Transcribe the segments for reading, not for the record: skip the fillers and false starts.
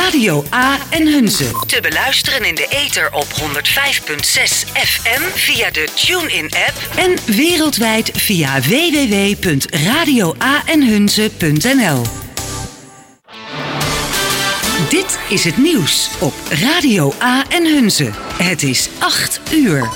Radio A en Hunze. Te beluisteren in de ether op 105.6 FM via de TuneIn-app en wereldwijd via www.radioaenhunze.nl. Dit is het nieuws op Radio A en Hunze. Het is 8 uur.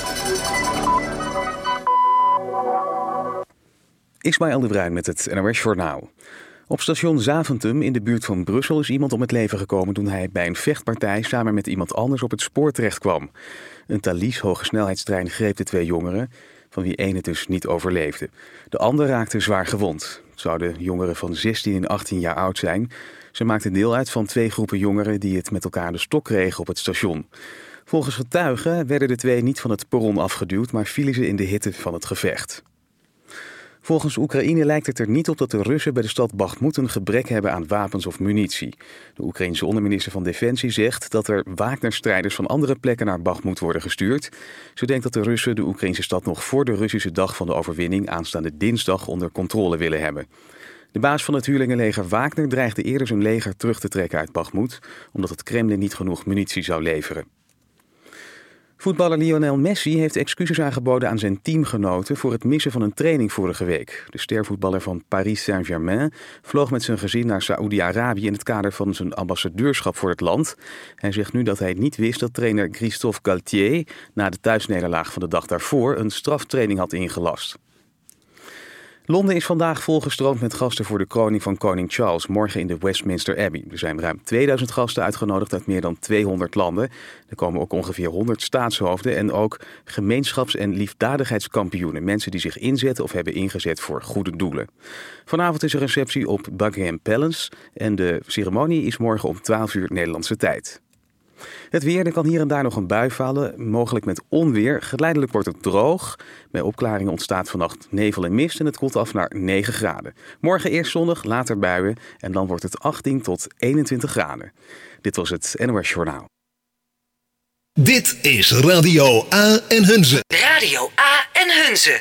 Ismaël de Bruin met het NOS Journaal. Op station Zaventem in de buurt van Brussel is iemand om het leven gekomen toen hij bij een vechtpartij samen met iemand anders op het spoor terecht kwam. Een Thalys hogesnelheidstrein greep de 2 jongeren, van wie één het dus niet overleefde. De ander raakte zwaar gewond. Het zouden jongeren van 16 en 18 jaar oud zijn. Ze maakten deel uit van 2 groepen jongeren die het met elkaar aan de stok kregen op het station. Volgens getuigen werden de 2 niet van het perron afgeduwd, maar vielen ze in de hitte van het gevecht. Volgens Oekraïne lijkt het er niet op dat de Russen bij de stad Bakhmut een gebrek hebben aan wapens of munitie. De Oekraïense onderminister van Defensie zegt dat er Wagner-strijders van andere plekken naar Bakhmut worden gestuurd. Ze denkt dat de Russen de Oekraïnse stad nog voor de Russische dag van de overwinning aanstaande dinsdag onder controle willen hebben. De baas van het huurlingenleger Wagner dreigde eerder zijn leger terug te trekken uit Bakhmut, omdat het Kremlin niet genoeg munitie zou leveren. Voetballer Lionel Messi heeft excuses aangeboden aan zijn teamgenoten voor het missen van een training vorige week. De stervoetballer van Paris Saint-Germain vloog met zijn gezin naar Saoedi-Arabië in het kader van zijn ambassadeurschap voor het land. Hij zegt nu dat hij niet wist dat trainer Christophe Galtier na de thuisnederlaag van de dag daarvoor een straftraining had ingelast. Londen is vandaag volgestroomd met gasten voor de kroning van koning Charles morgen in de Westminster Abbey. Er zijn ruim 2000 gasten uitgenodigd uit meer dan 200 landen. Er komen ook ongeveer 100 staatshoofden en ook gemeenschaps- en liefdadigheidskampioenen. Mensen die zich inzetten of hebben ingezet voor goede doelen. Vanavond is er een receptie op Buckingham Palace en de ceremonie is morgen om 12 uur Nederlandse tijd. Het weer, er kan hier en daar nog een bui vallen, mogelijk met onweer. Geleidelijk wordt het droog. Bij opklaringen ontstaat vannacht nevel en mist en het koelt af naar 9 graden. Morgen eerst zonnig, later buien en dan wordt het 18 tot 21 graden. Dit was het NOS Journaal. Dit is Radio A en Hunze. Radio A en Hunze.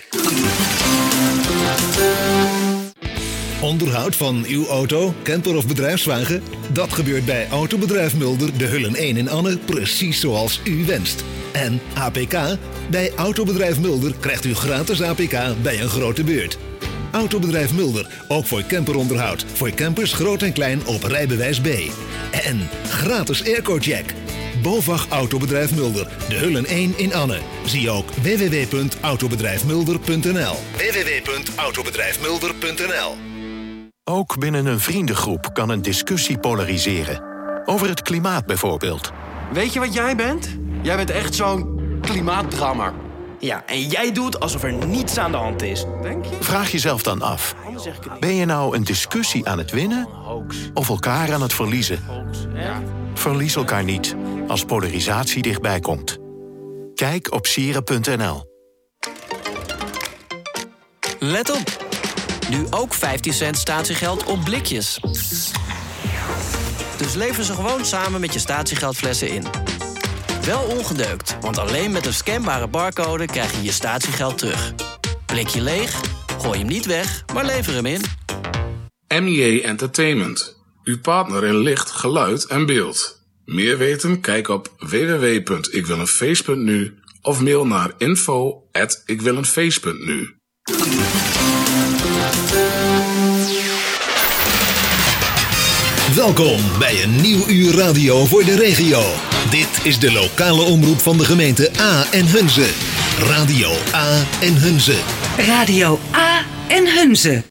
Onderhoud van uw auto, camper of bedrijfswagen? Dat gebeurt bij Autobedrijf Mulder, de Hullen 1 in Anne, precies zoals u wenst. En APK? Bij Autobedrijf Mulder krijgt u gratis APK bij een grote beurt. Autobedrijf Mulder, ook voor camperonderhoud. Voor campers groot en klein op rijbewijs B. En gratis airco-check. BOVAG Autobedrijf Mulder, de Hullen 1 in Anne. Zie ook www.autobedrijfmulder.nl. www.autobedrijfmulder.nl. Ook binnen een vriendengroep kan een discussie polariseren. Over het klimaat bijvoorbeeld. Weet je wat jij bent? Jij bent echt zo'n klimaatdrammer. Ja, en jij doet alsof er niets aan de hand is. Denk je? Vraag jezelf dan af. Ben je nou een discussie aan het winnen of elkaar aan het verliezen? Verlies elkaar niet als polarisatie dichtbij komt. Kijk op sieren.nl. Let op! Nu ook 15 cent statiegeld op blikjes. Dus lever ze gewoon samen met je statiegeldflessen in. Wel ongedeukt, want alleen met een scanbare barcode krijg je je statiegeld terug. Blikje leeg? Gooi hem niet weg, maar lever hem in. MEA Entertainment. Uw partner in licht, geluid en beeld. Meer weten? Kijk op www.ikwileenfeest.nu of mail naar info@ikwileenfeest.nu. Welkom bij een nieuw uur radio voor de regio. Dit is de lokale omroep van de gemeente A en Hunze. Radio A en Hunze. Radio A en Hunze.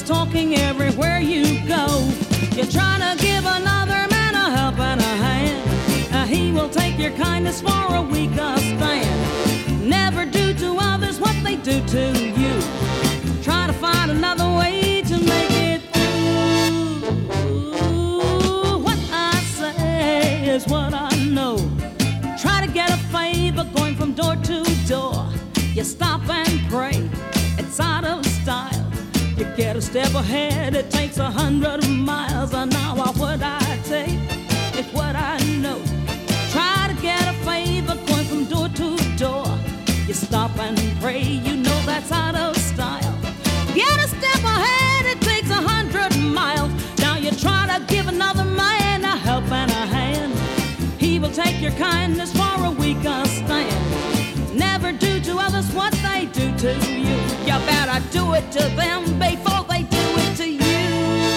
talking everywhere you go. You're trying to give another man a help and a hand. He will take your kindness for a weaker stand. Never do to others what they do to you. Try to find another way to make it through. What I say is what I know. Try to get a favor going from door to door. You stop and pray, it's out of style. You get a step ahead, it takes 100 miles an hour. What I take is what I know. Try to get a favor going from door to door. You stop and pray, you know that's out of style. Get a step ahead, it takes 100 miles. Now you try to give another man a help and a hand. He will take your kindness for a weaker stand. Never do to others what they do to you. You better do it to them before they do it to you.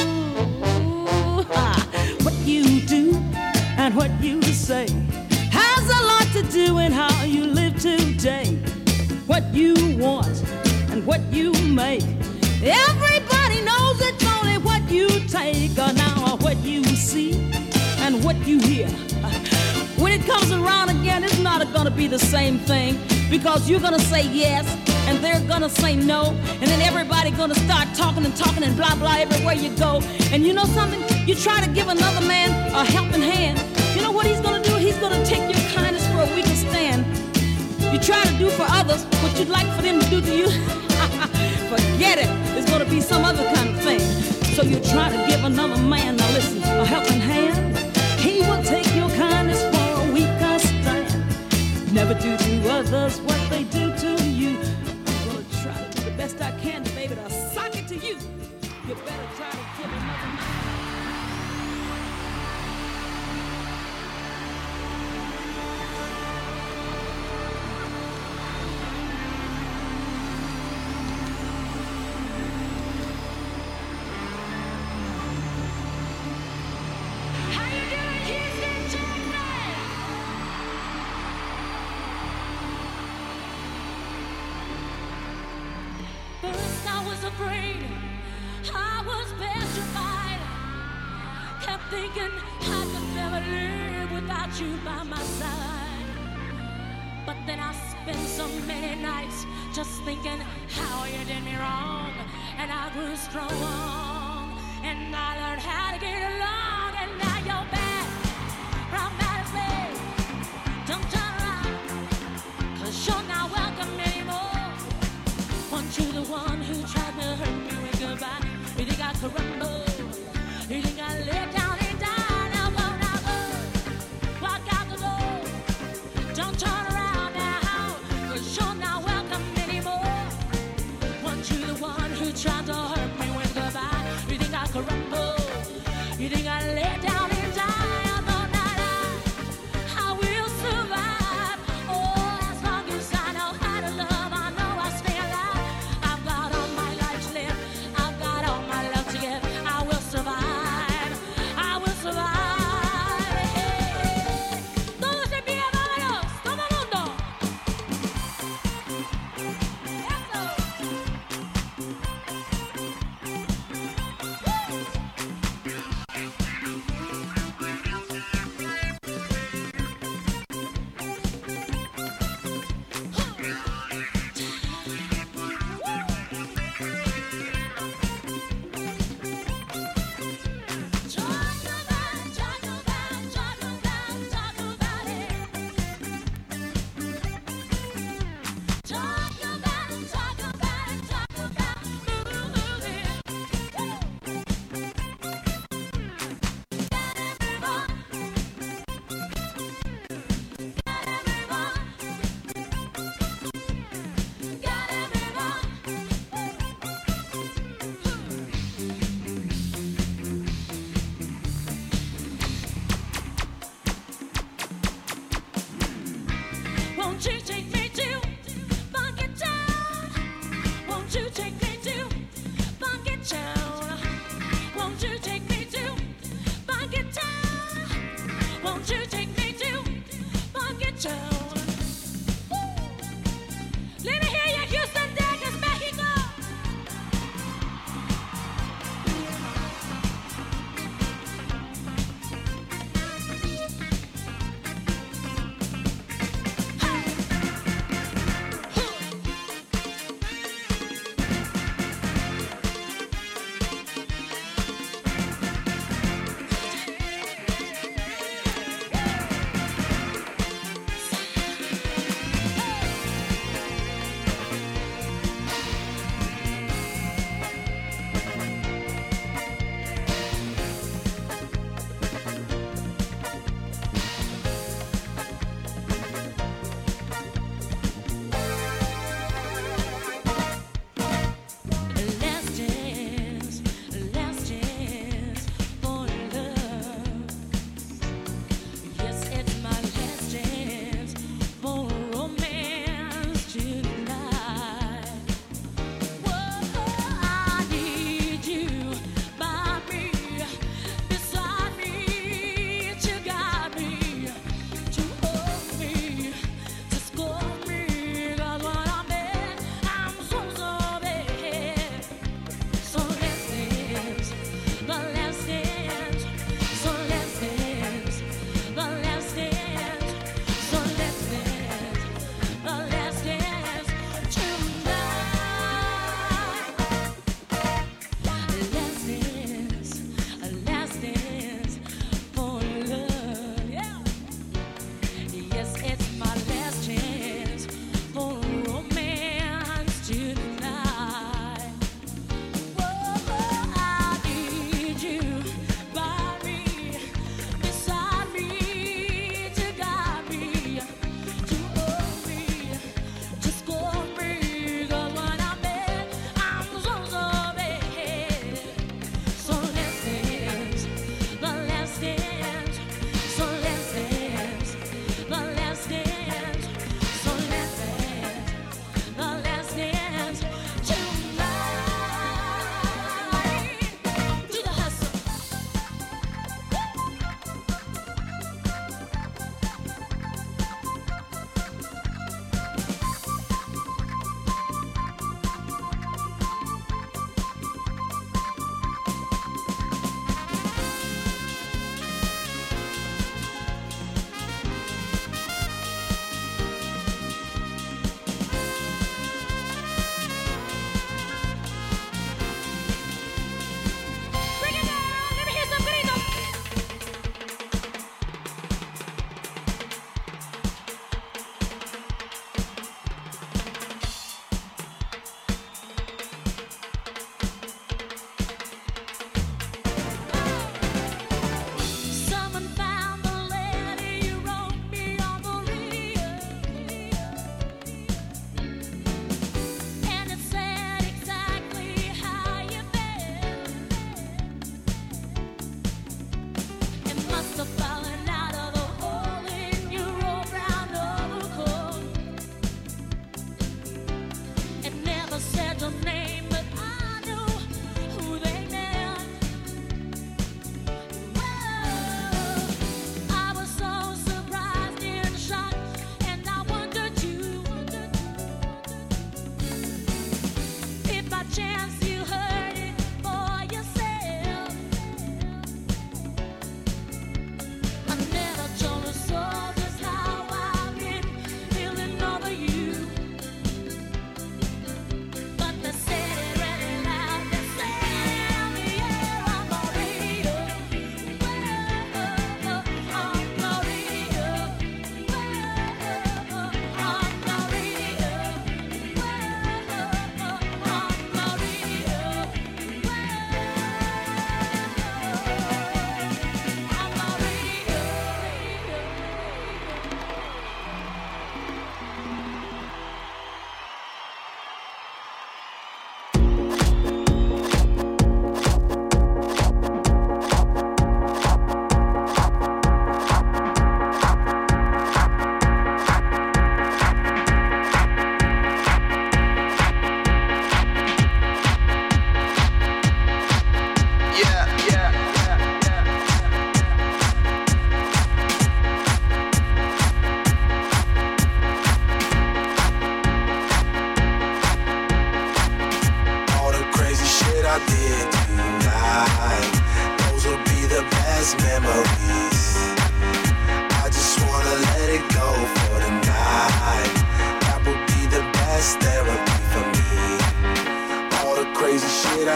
What you do and what you say has a lot to do in how you live today. What you want and what you make, everybody knows it's only what you take. Or now what you see and what you hear. When it comes around again, it's not gonna be the same thing. Because you're gonna say yes, and they're gonna say no. And then everybody gonna start talking and blah blah everywhere you go. And you know something? You try to give another man a helping hand. You know what he's gonna do? He's gonna take your kindness for a weaker stand. You try to do for others what you'd like for them to do to you. Forget it. It's gonna be some other kind of thing. So you try to give another man, now listen, a helping hand. He will take your kindness for a weaker stand. Never do to others what they do to you. I'm gonna try to do the best I can, baby, to sock it to you. You better try to give another man. Afraid, I was petrified. Kept thinking I could never live without you by my side. But then I spent so many nights just thinking how you did me wrong. And I grew strong, and I learned how to get along. And now you're back from out of bed. Don't turn around, 'cause you're not welcome anymore. Weren't you the one who tried to hurt me with goodbye? You think I could rumble? You think I lay down and die? Now go, walk out the door. Don't turn around now, 'cause you're not welcome anymore. Weren't you the one who tried to hurt me with goodbye? You think I could rumble? You think I lay down and die? I will survive. Oh, as long as I know how to love, I know I'll stay alive. I've got all my life to live. I've got all my love to give. I will survive. I will survive. Hey. Todos en pie, vámonos. Todo mundo. Eso. Won't you take me to Funky Town? Won't you take me to Funky Town? Won't you take me to Funky Town? Won't you take me to Funky Town? Let me hear you, Houston, Texas, Mexico.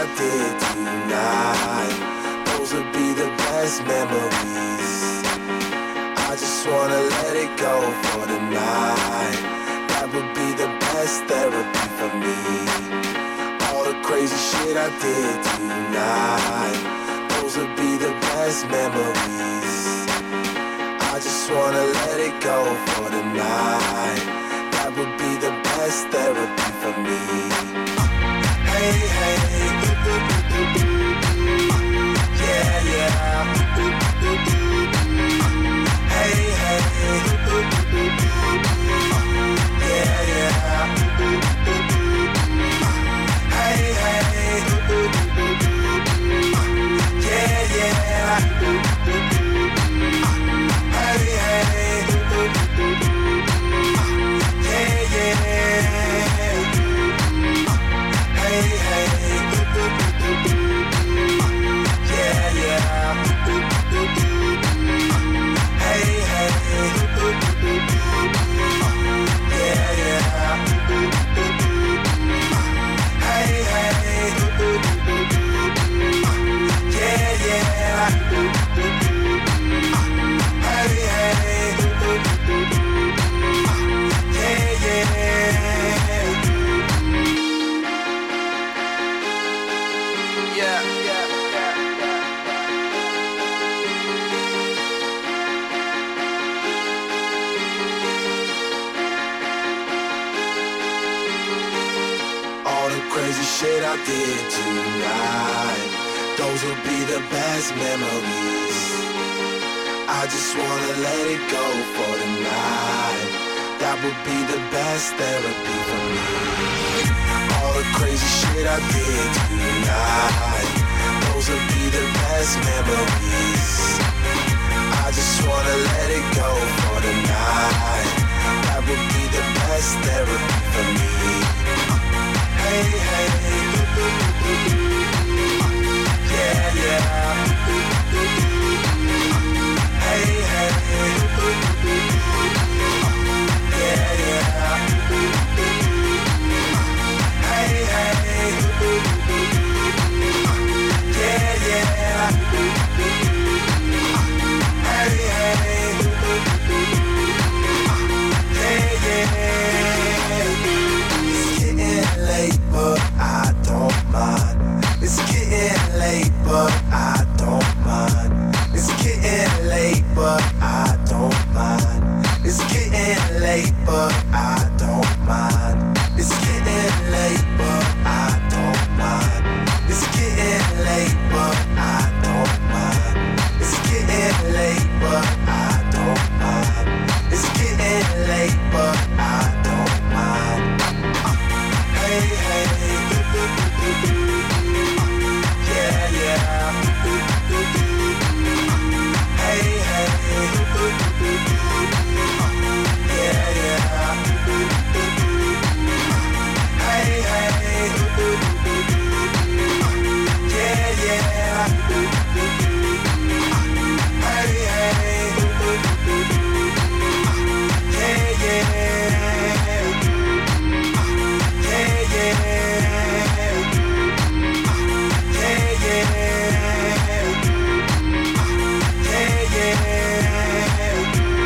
I did tonight, those would be the best memories. I just wanna let it go for the night. That would be the best therapy for me. All the crazy shit I did tonight, those would be the best memories. I just wanna let it go for the night. That would be the best therapy for me. Hey, hey, yeah, yeah. Hey, hey, yeah, yeah. Hey, hey, yeah, yeah. Hey, hey, yeah, yeah. Hey, hey, yeah, yeah. Hey, hey, yeah, yeah. Hey, hey, yeah, yeah. Hey, hey, yeah, yeah. All the crazy shit I did tonight, those will be the best memories. I just wanna let it go for the night. That would be the best therapy for me. All the crazy shit I did tonight, those will be the best memories. I just wanna let it go for the night. That would be the best therapy for me. Hey, hey, yeah, yeah. Hey, hey, yeah, yeah. Hey, hey, yeah, yeah. Hey, hey, yeah, yeah. It's getting late, but I don't mind. It's getting late, but I don't mind. It's getting late, but I don't mind. It's getting late, but I don't mind. It's getting late, but I don't mind. It's getting late, but I don't mind. It's getting late, but I don't mind. It's getting late, but I don't mind. Hey, hey, yeah, yeah. Hey, hey, yeah, yeah. Hey, hey, yeah, yeah. Hey, hey, yeah, yeah. Yeah, yeah. Yeah, yeah. Yeah, yeah.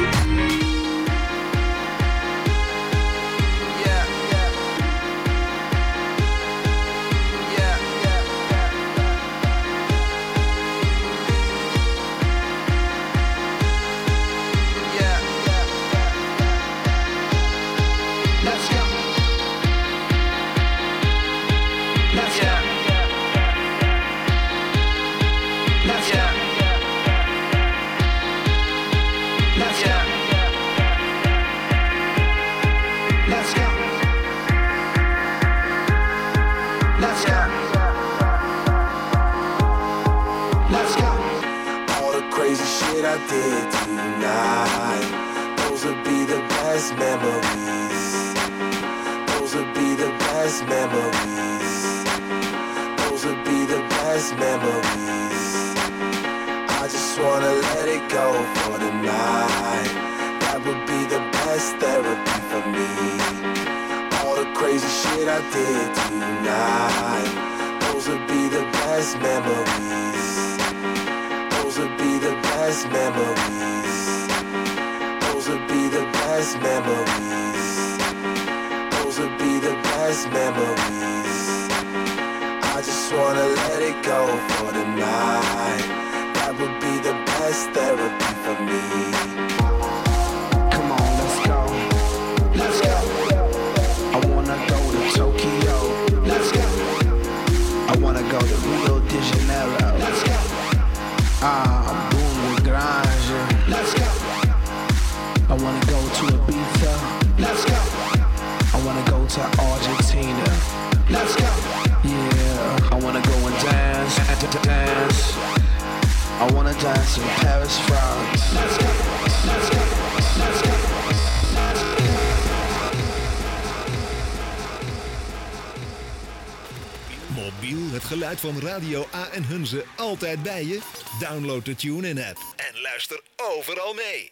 I did tonight, those would be the best memories. Those would be the best memories. Those would be the best memories. I just wanna let it go for the night. That would be the best therapy for me. All the crazy shit I did tonight, those would be the best memories. Those would be the best memories. Those would be the best memories. Those would be the best memories. I just wanna let it go for the night. That would be the best therapy for me. Come on, let's go. Let's go. I wanna go to Tokyo. Let's go. I wanna go to Rio de Janeiro. Let's go. Boom Grande. Let's go. I wanna go to Ibiza. Let's go. I wanna go to Argentina. Let's go. Yeah, I wanna go and dance. I wanna dance in Paris, France. Let's go. Let's go. Let's go. Mobiel, het geluid van Radio A en Hunze altijd bij je? Download de TuneIn app en luister overal mee.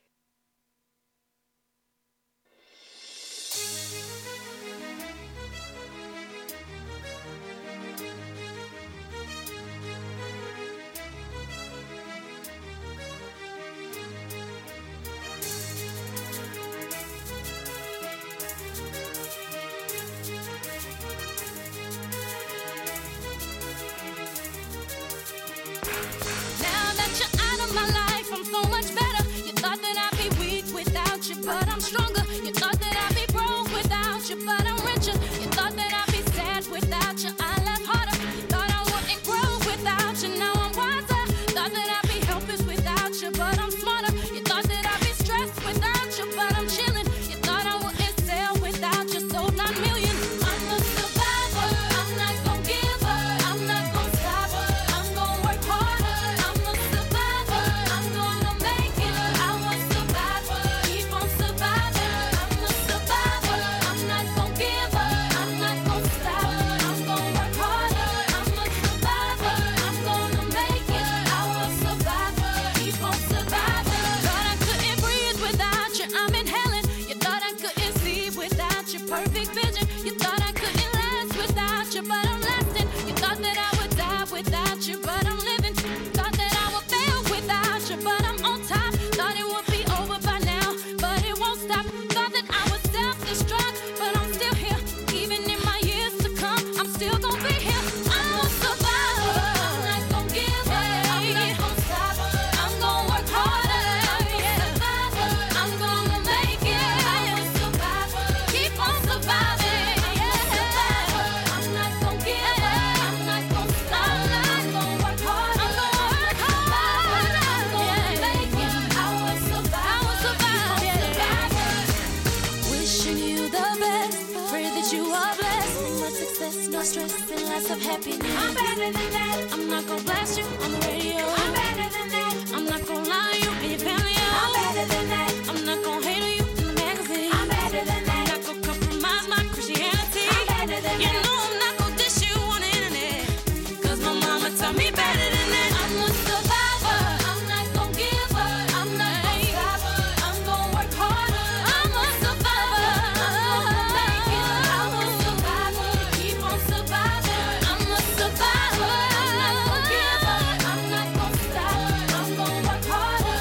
But I'm stronger. You thought that I'd be broke without you, but I'm richer. You thought that I'd be sad without you, I laugh harder. Thought I wouldn't grow without you, now I'm wiser. Thought that I'd be helpless without you, but I'm smarter. You thought that I'd be stressed without you, but I'm chilling. You thought I wouldn't sell without you, sold 9 million. I'm a survivor, I'm not gon' give up, I'm not gon' stop, I'm gon' work harder. I'm a survivor, I'm gonna make it. I was survivor, keep on surviving. I'm a survivor, I'm not gon' give up, I'm not gon' stop, I'm gon' work harder. I'm a survivor, I'm gonna make it. I was survivor, keep on surviving. Thought I couldn't breathe without you, I'm inhaling. You thought I couldn't see without your perfect vision. You thought I couldn't last without you, but I'm lasting. You thought that I would die without you, but I'm living. Thought that I would fail without you, but I'm on top. Thought it would be over by now, but it won't stop. Thought that I would self-destruct, but I'm still here. Even in my years to come, I'm still gonna be here. I'm a survivor, I'm not gonna give up, I'm not gonna stop, I'm gonna work harder. I'm a survivor, I'm gonna make it. I'm a survivor, keep on surviving. I'm a survivor, I'm not gonna give up, I'm not gonna stop, I'm gonna work hard. I'm gonna work hard, I'm gonna make it. I will survive, keep on surviving. Wishing you the best, pray that you are blessed. Much success, no stress, and lots of happiness. I'm better than that. I'm not gonna blast you on the radio. I'm better than that. I'm not gonna lie to you and your family. I'm better than that. I'm not gonna hate on you in the magazine. I'm better than that. I'm not gonna compromise my Christianity. I'm better than that. You know I'm not gonna dish you on the internet, 'cause my mama taught me better than that. I'm a survivor, I'm not gonna give up, I'm not gonna stop, I'm gonna work harder. I'm a survivor, I'm gonna make it. I'm a survivor, keep on surviving. I'm a survivor, I'm not gonna give up, I'm not gonna stop, I'm gonna work harder.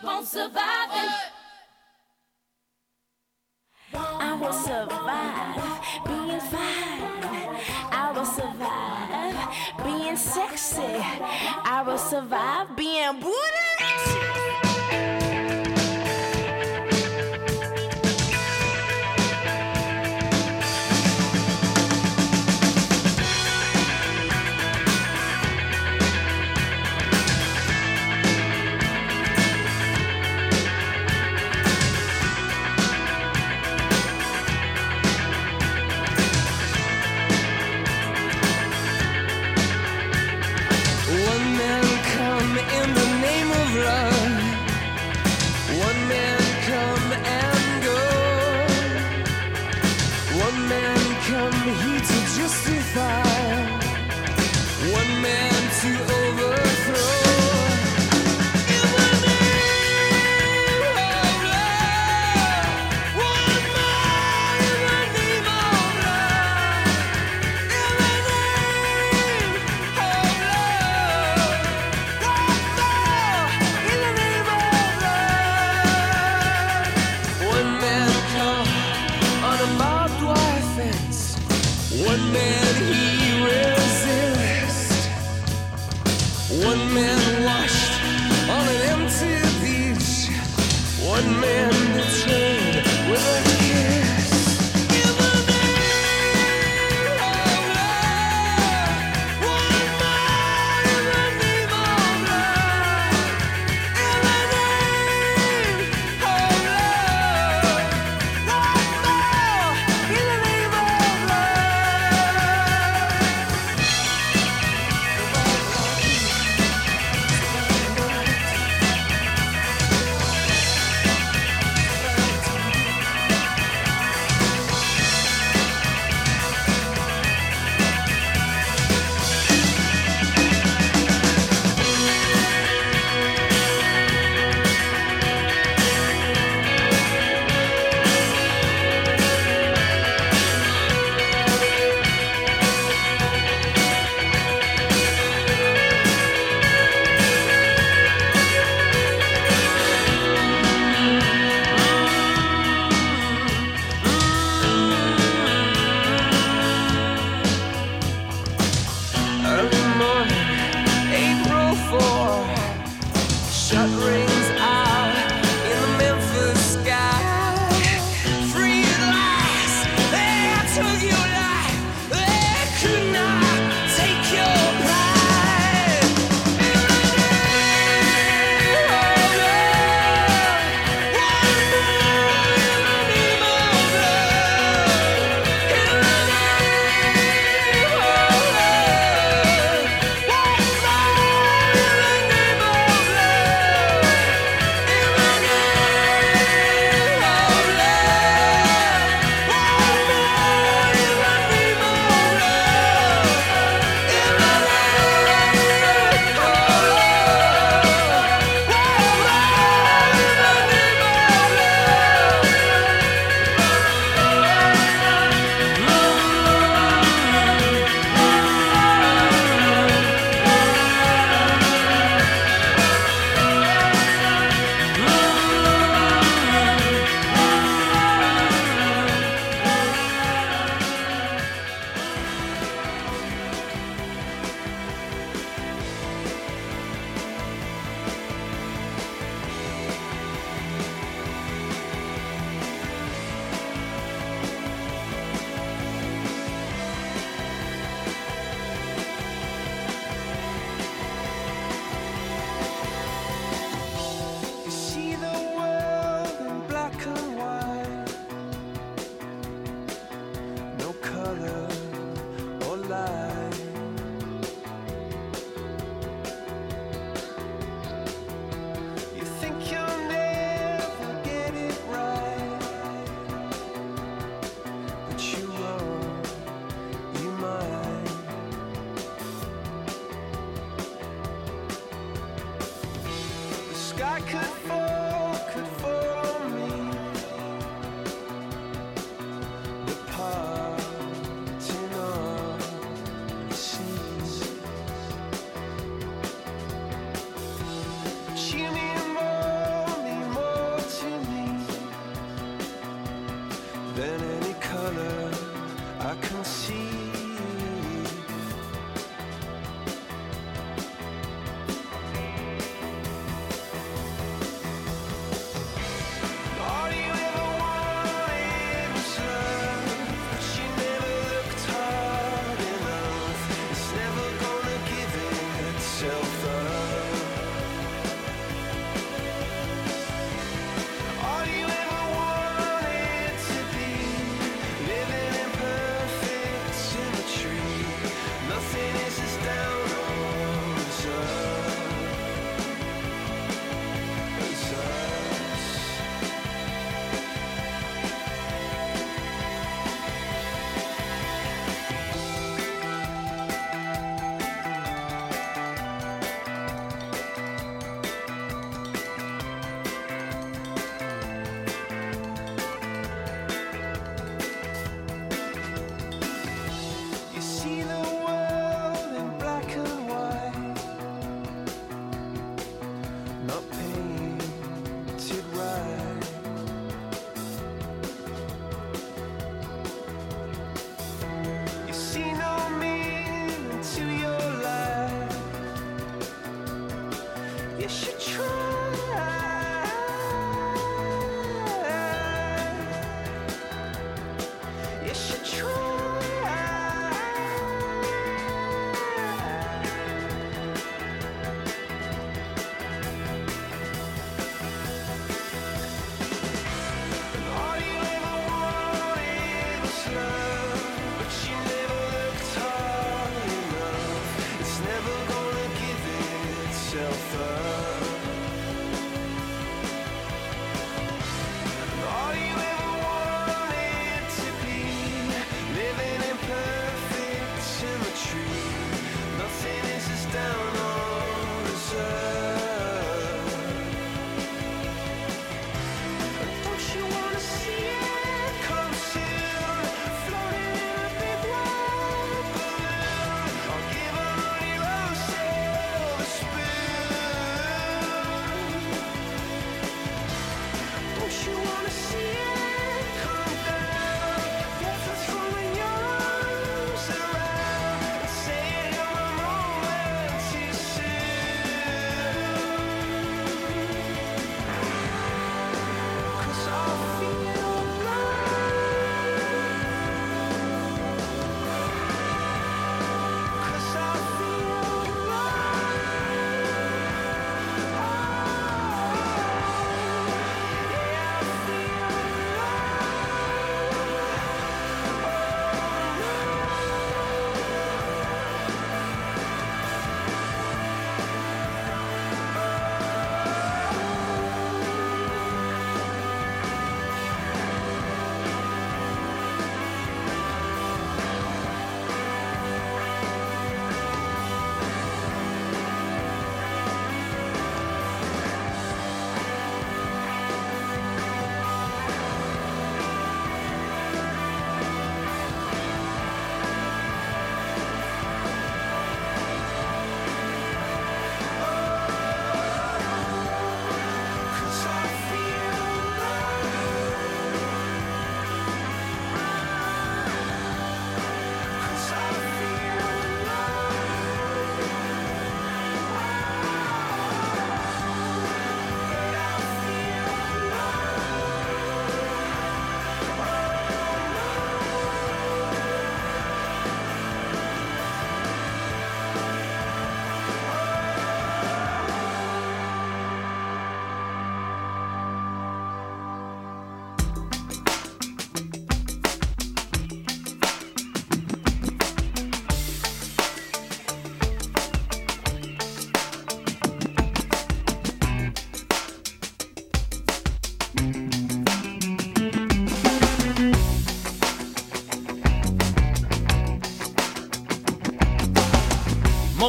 keep on surviving. I will survive being fine. I will survive being sexy. I will survive being bootylicious.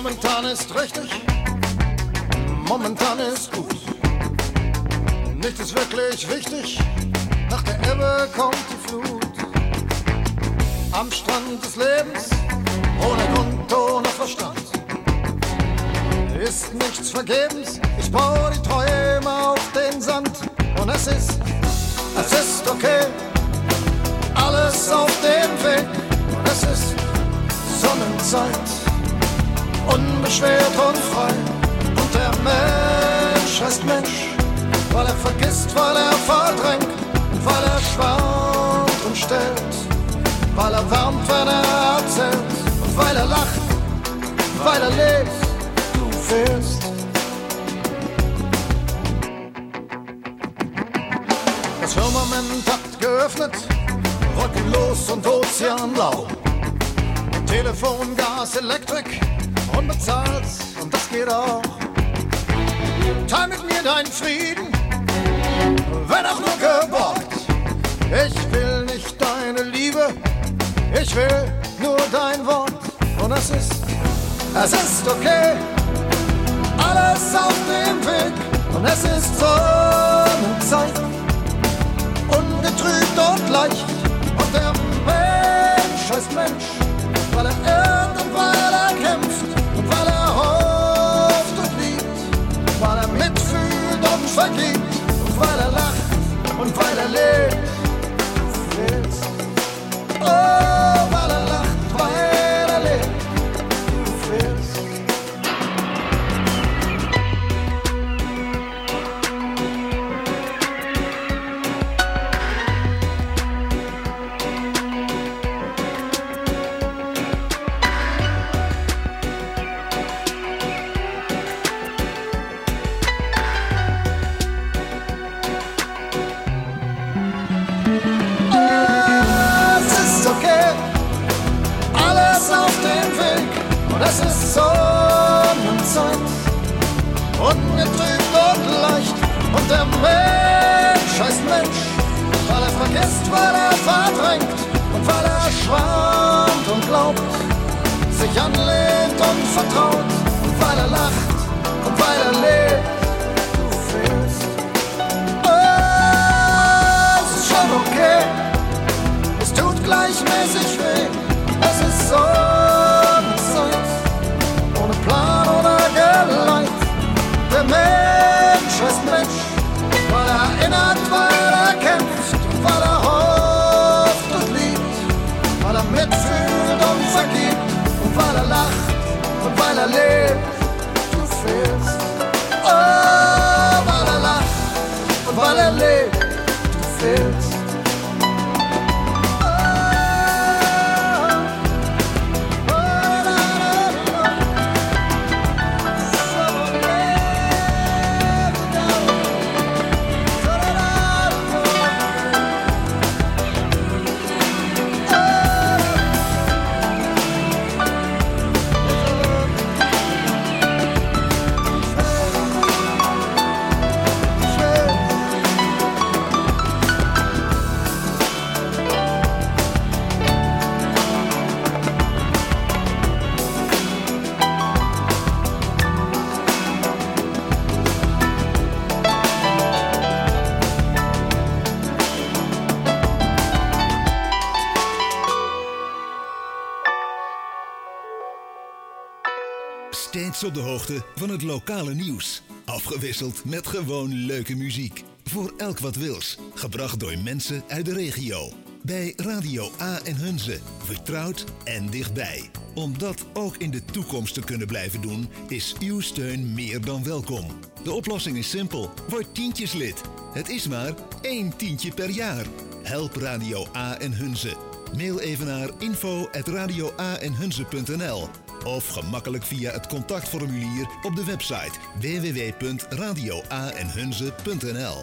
Momentan ist richtig, momentan ist gut. Nichts ist wirklich wichtig, nach der Ebbe kommt die Flut. Am Strand des Lebens, ohne Grund, ohne Verstand, ist nichts vergebens, ich baue die Träume auf den Sand. Und es ist okay, alles auf dem Weg. Und es ist Sonnenzeit, unbeschwert und frei. Und der Mensch heißt Mensch, weil er vergisst, weil er verdrängt und weil er schwankt und stellt, weil er wärmt, wenn er erzählt und weil er lacht, weil er lebt, du fehlst. Das Firmament hat geöffnet, wolkenlos und ozeanblau. Telefon, Gas, Elektrik, unbezahlt und das geht auch. Teil mit mir deinen Frieden, wenn auch nur geborgt. Ich will nicht deine Liebe, ich will nur dein Wort. Und es ist okay, alles auf dem Weg. Und es ist Sonnenzeit, ungetrübt und leicht. Und der Mensch heißt Mensch, weil er irrt und weil er kämpft und weil er hofft und liebt, weil er mitfühlt und vergibt und weil er lacht und weil er lebt. Du fehlst. Oh, weil er lacht, weil er lebt. Du fehlst. Es ist Sonnenzeit, ungetrübt und leicht. Und der Mensch heißt Mensch, weil er vergisst, weil er verdrängt und weil er schwant und glaubt, sich anlehnt und vertraut und weil er lacht und weil er lebt. Du fehlst. Oh, es ist schon okay, es tut gleichmäßig weh. Es ist Sonnenzeit, ohne Plan oder Geleit. Der Mensch ist Mensch, weil er erinnert, weil er kämpft, weil er hofft und liebt, weil er mitfühlt und vergibt und weil er lacht und weil er lebt. Du fehlst. Oh, weil er lacht und weil er lebt. Du fehlst. Steeds op de hoogte van het lokale nieuws. Afgewisseld met gewoon leuke muziek. Voor elk wat wils. Gebracht door mensen uit de regio. Bij Radio A en Hunze. Vertrouwd en dichtbij. Om dat ook in de toekomst te kunnen blijven doen, is uw steun meer dan welkom. De oplossing is simpel. Word tientjeslid. Het is maar 1 tientje per jaar. Help Radio A en Hunze. Mail even naar info@radioaenhunze.nl of gemakkelijk via het contactformulier op de website www.radioaenhunze.nl.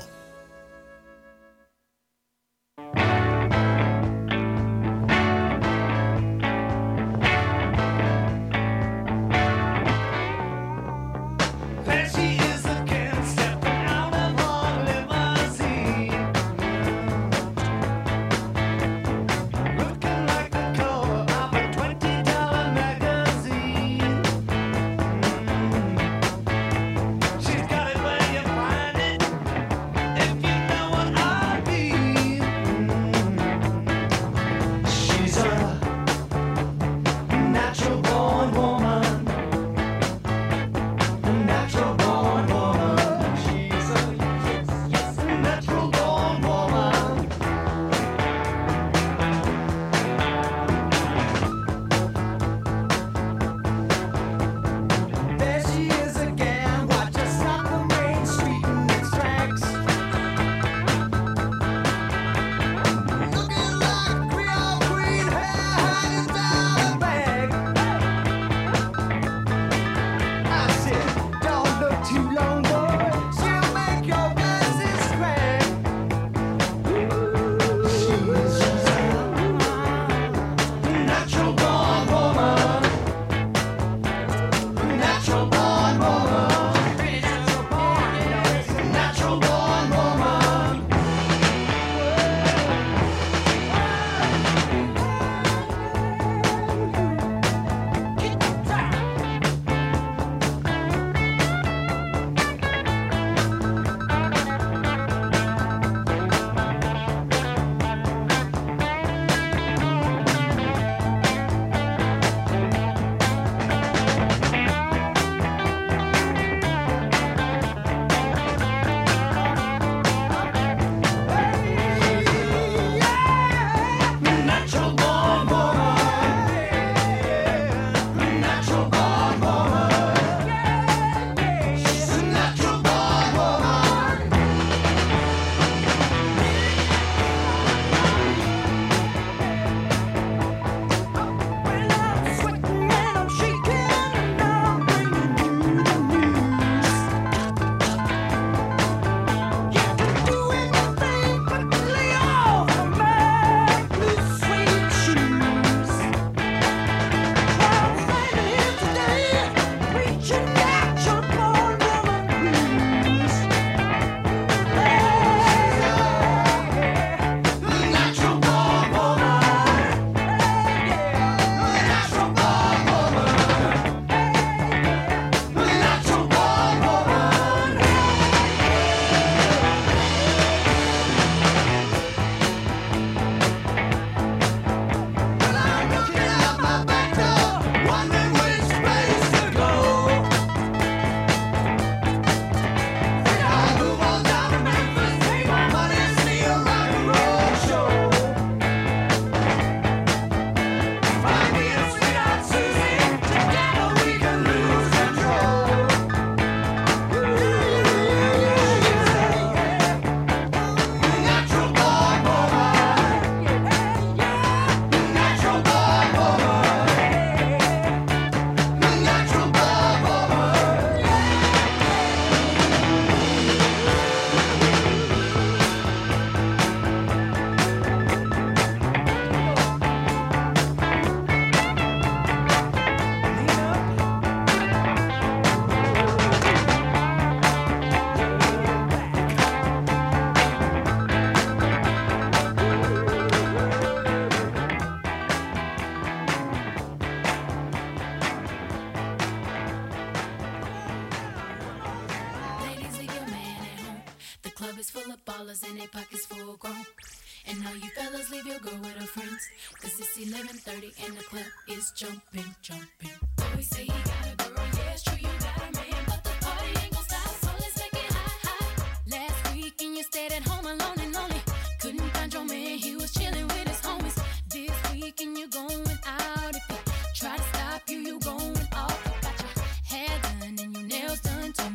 ballers and they pockets full grown. And all you fellas leave your girl with her friends, cause it's 11:30 and the club is jumping, jumping. Always say you got a girl, yeah, it's true, you got a man, but the party ain't gon' stop, so let's make it hot, hot. Last weekend you stayed at home alone and lonely. Couldn't find your man, he was chilling with his homies. This weekend you going out. If he try to stop you, you going off. You got your hair done and your nails done too.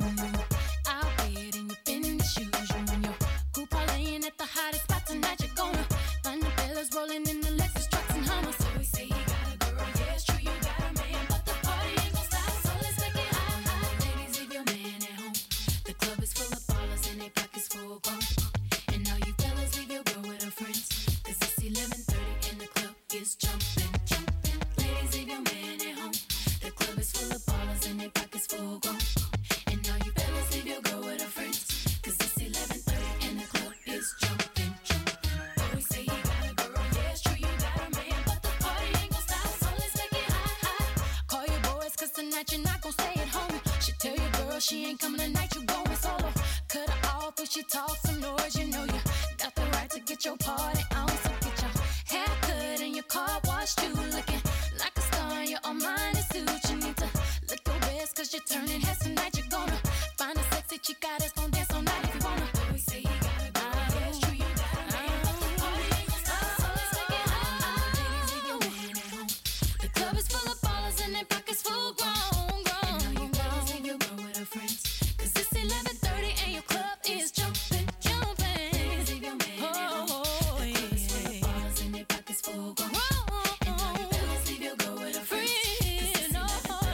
Out bed and you finish shoes. You and your crew parlaying at the hottest spot tonight. You're gonna find the fellas rolling in the Lexus trucks and Hummers. So we say you got a girl, yeah, it's true, you got a man, but the party ain't gon' stop, so let's make it hot, hot. Ladies, leave your man at home. The club is full of ballers and they pockets full grown. And now you fellas leave your girl with her friends, cause it's 11:30 and the club is jumping, jumping. Ladies, leave your man at home. The club is full of ballers and they pockets full grown. And now you fellas leave your girl with her friends, cause it's 11:30 and the club is jumping, jumping. Always say you got a girl, yeah, it's true, you got a man, but the party ain't gon' stop, so let's make it hot, hot. Call your boys, cause tonight you're not gon' stay at home. She tell your girl she ain't coming tonight, you going solo. Cut her off when she talks some noise, you know you got the right to get your party on. So get your hair cut and your car washed too, looking like a star in your Armani suit. You need to look your best, cause you're turning heads tonight. You're gonna find a sexy chica that's gonna dance all night if you wanna. Always say you got a girl, yeah, it's true, you got a man, but the party ain't gon' stop, so let's make it hot. Ladies, leave your man at home. The club is full of ballers and their pockets full grown, grown. And now you fellas leave your girl with her friends, cause it's 11:30 and your club is jumping, jumping. Ladies, leave your man at home. The club is full of ballers and their pockets full grown. And now you fellas leave your girl with her friends, cause it's 11:30 and the club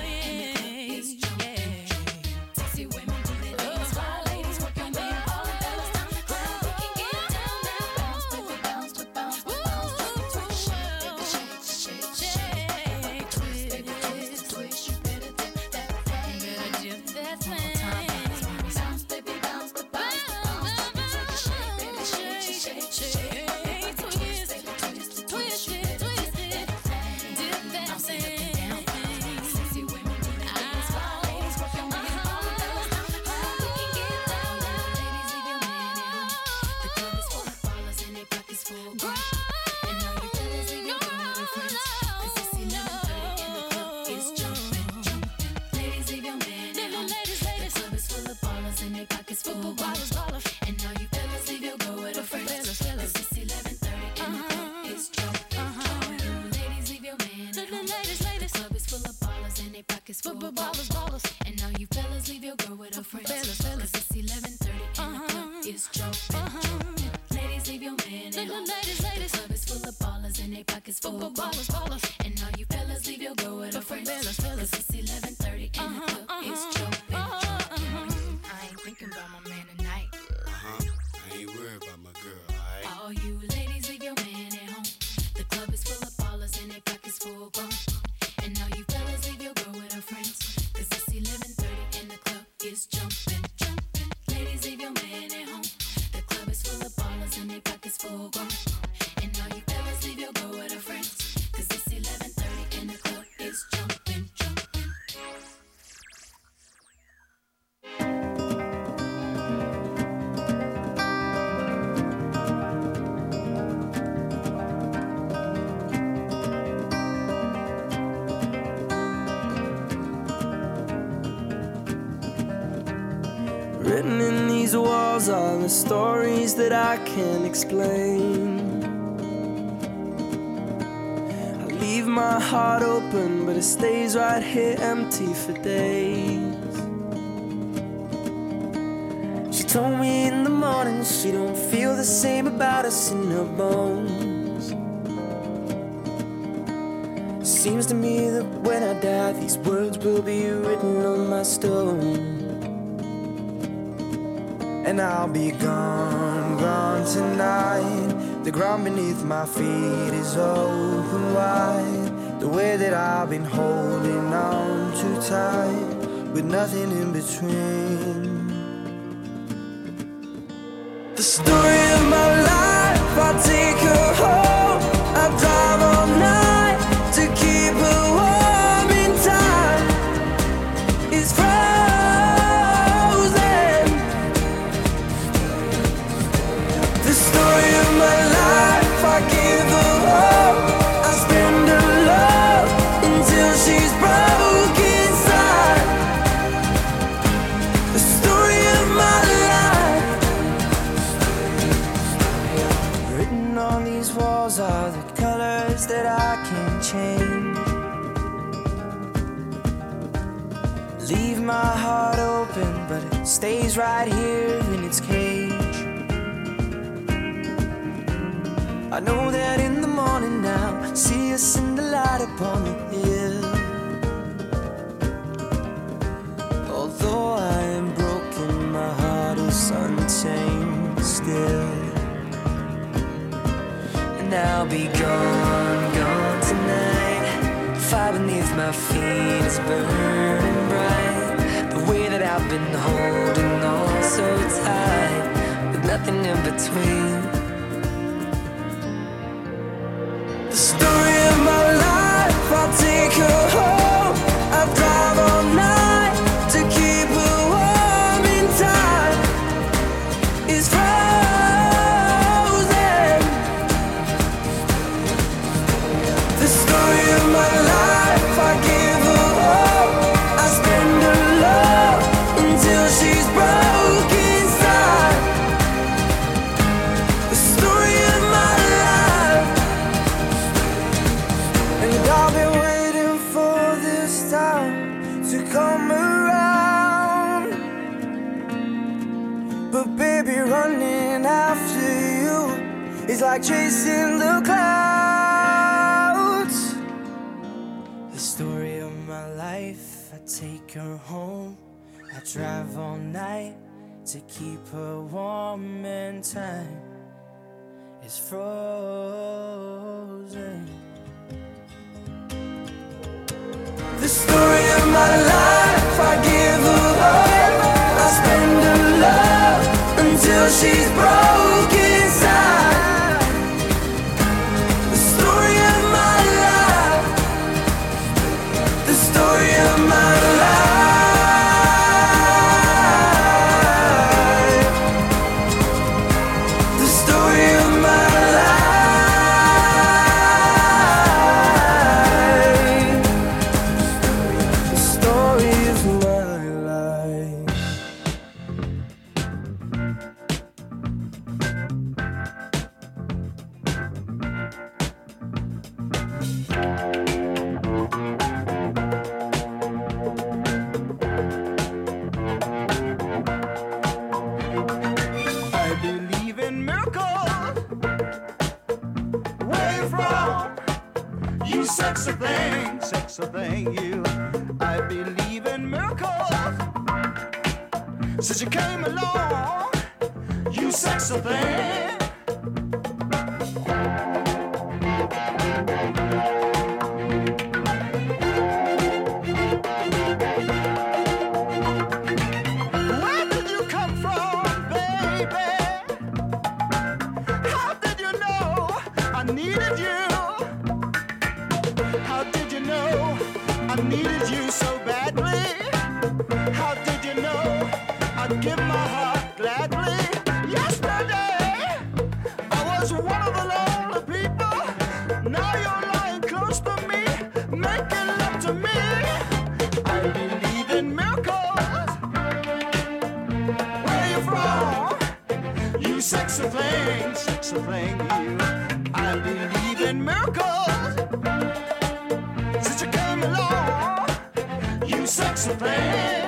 is jumping, jumping. Sexy women do their things, fly ladies work your way all the fellas down the crowd. We can get down now, bounce, baby, bounce, but bounce, but bounce, baby, twist, baby, shake, shake, shake, twist, baby, twist, twist. You better dip that thing, better dip that thing. Bounce, baby, bounce, but bounce, but bounce, baby, take a shake, baby, shake, shake, shake, twist, baby, twist, twist, you better dip that thing, dip that thing. Sexy women do their things, fly ladies work your way all the fellas down the crowd. We can get down now, ladies, leave your man at home. The club is full of ballers and their pockets full grown. And now you fellas leave your girl with her friends, cause it's 11:30 and the club is jumping, jumping. Ladies, leave your man at home. The club is full of ballers and their pockets full grown. And now you fellas leave your girl with her friends, cause it's 11:30 and the club is jumping, jumping. Ladies, leave your man at home. The club is full of ballers and their pockets full grown. And now you fellas leave your girl with her friends, cause it's 11:30 and the club is jumping, jumping. Ladies, leave your man at home. The club is full of ballers and their pockets full grown. And now you fellas leave your girl with her friends, cause it's 11:30 and the club is jumping, jumping. I ain't thinking about my man tonight. I ain't worried about my girl, alright? All you ladies, leave your man at home. The club is full of ballers and their pockets full grown. And now you fellas leave your girl with her friends, cause it's 11:30 and the club is jumping, jumping. Ladies, leave your man at home. The club is full of ballers and their pockets full grown. And now you fellas leave your girl with her friends, cause it's 11:30 and the club is jumping, jumping. Written in these walls are the stories that I can't explain. I leave my heart open, but it stays right here empty for days. She told me in the morning she don't feel the same about us in her bones. Seems to me that when I die, these words will be written on my stone. And I'll be gone, gone tonight. The ground beneath my feet is open wide. The way that I've been holding on too tight, with nothing in between. The story of my life, I'll take her home. I'll drive all night to keep her warm in time. It's frozen. are the colors that I can change. Leave my heart open, but it stays right here in its cage. I know that in the morning now, see us in the light upon the hill. Although I am broken, my heart is untamed still. And I'll be gone, gone tonight. Fire beneath my feet is burning bright. The way that I've been holding on so tight, with nothing in between. The story of my life, I'll take her home. I'll drive all night to keep her warm in time. It's frozen. The story of my life, I give her all. I spend her love until she's broke inside. The story of my life. And I've been waiting for this time to come around. But baby, running after you is like chasing the clouds. The story of my life, I take her home. I drive all night to keep her warm, and time is frozen. The story of my life, I give her all. I spend her love until she's broke inside. The story of my life. The story of my life. The story of my life. The story of my life. I believe in miracles. Where you from? You sexy thing, you. I believe in miracles. Since you came along, you sexy thing. Where did you come from, baby? How did you know I needed you? How did you know I needed you so badly? How did you know I'd give my heart gladly? Yesterday, I was one of the lonely people. Now you're lying close to me, making love to me. I believe in miracles. Where you from? You sexy thing, you. I believe in miracles. Since you came along, you sexy thing.